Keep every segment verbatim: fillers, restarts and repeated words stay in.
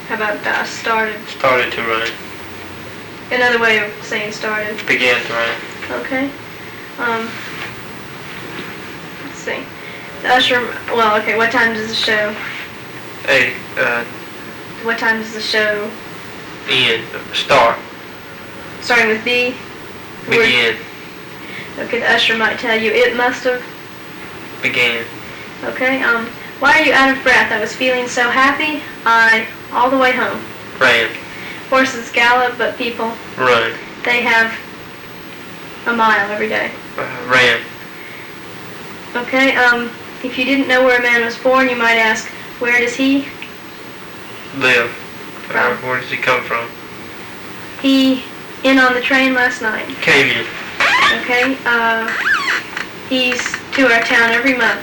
How about uh, started? Started to run. Another way of saying started. Began to run. Okay. Um, let's see. The usher, well, okay, what time does the show? Eight. Uh, What time does the show? end. Start. Starting with B? Begin. Okay, the usher might tell you it must have. Began. Okay, um, why are you out of breath? I was feeling so happy. I, all the way home. Ran. Horses gallop, but people, Run. they have a mile every day. Uh, ran. Okay, um, if you didn't know where a man was born, you might ask, where does he? Live. Uh, From. where does he come from? He, in on the train last night. Came in. Okay, uh, he's to our town every month.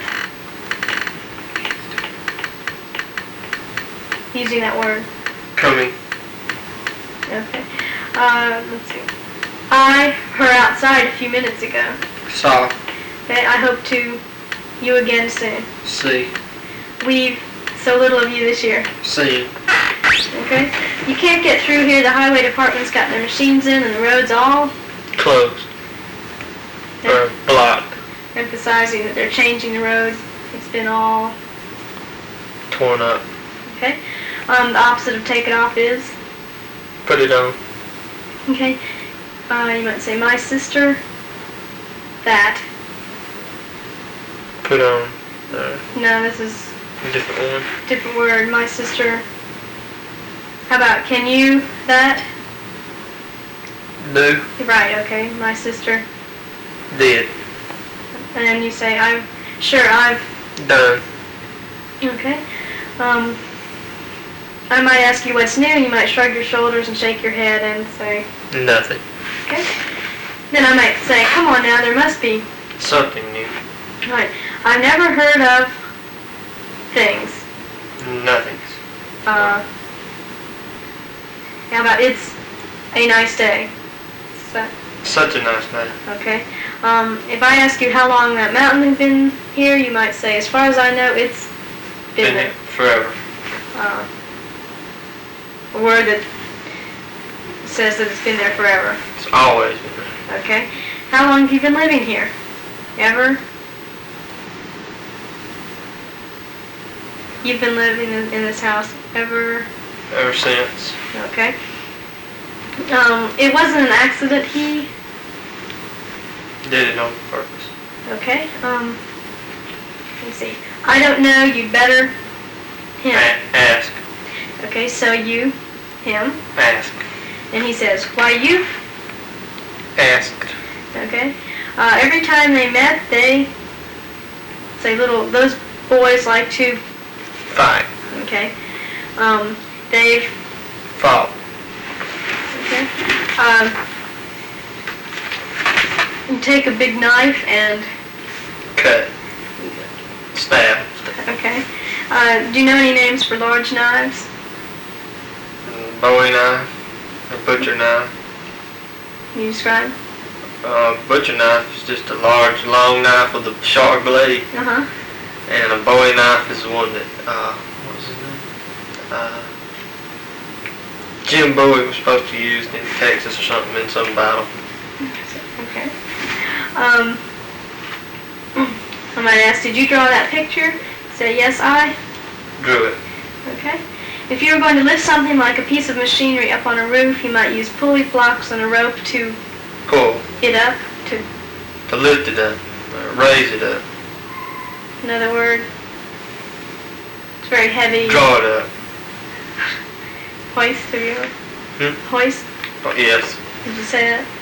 Using that word. Coming. Okay. Uh, let's see. I, her outside a few minutes ago. Saw. Okay, I hope to you again soon. See. We've so little of you this year. Seen. Okay? You can't get through here. The highway department's got their machines in and the road's all Closed. Or blocked. emphasizing that they're changing the road. It's been all Torn up. okay. Um, the opposite of take it off is Put it on. okay. Uh, you might say my sister that. Put on. Uh, No, this is different one. a different word. My sister. How about can you that? Do. Right. Okay. My sister. Did. And then you say I'm sure I've. Done. Okay. Um, I might ask you what's new, and you might shrug your shoulders and shake your head and say, Nothing. okay. Then I might say, come on now, there must be. Something new. Right. I've never heard of things. Nothing. Uh, how about it's a nice day? So, Such a nice day. okay. Um, if I ask you how long that mountain has been here, you might say, as far as I know, it's been, Been there. here forever. Uh, a word that says that it's been there forever. It's always been there. Okay. How long have you been living here? Ever? You've been living in, in this house ever? Ever since. Okay. Um, it wasn't an accident. He. Did it on purpose. Okay. Um. Let me see. I don't know. You'd better. Him. A- ask. Okay. So you, him, Ask. and he says, "Why you?" Asked. Okay. Uh, every time they met, they say, "Little those boys like to." Fight. Okay. Um, they've. Fought. Okay. Um, you take a big knife and. Cut. Stab. Okay. Uh, do you know any names for large knives? Bowie knife. A butcher knife. Can you describe? Uh, butcher knife is just a large, long knife with a sharp blade. Uh huh. And a Bowie knife is the one that, uh, what was his name? Uh, Jim Bowie was supposed to use in Texas or something in some battle. Okay. Um, I might ask, did you draw that picture? Say, yes, I. Drew it. Okay. If you were going to lift something like a piece of machinery up on a roof, you might use pulley blocks and a rope to Pull. it up. To To lift it up. Or raise it up. another word. It's very heavy. Draw it up. Hoist. Have you ever? Hmm? Hoist. Oh, yes. Did you say that?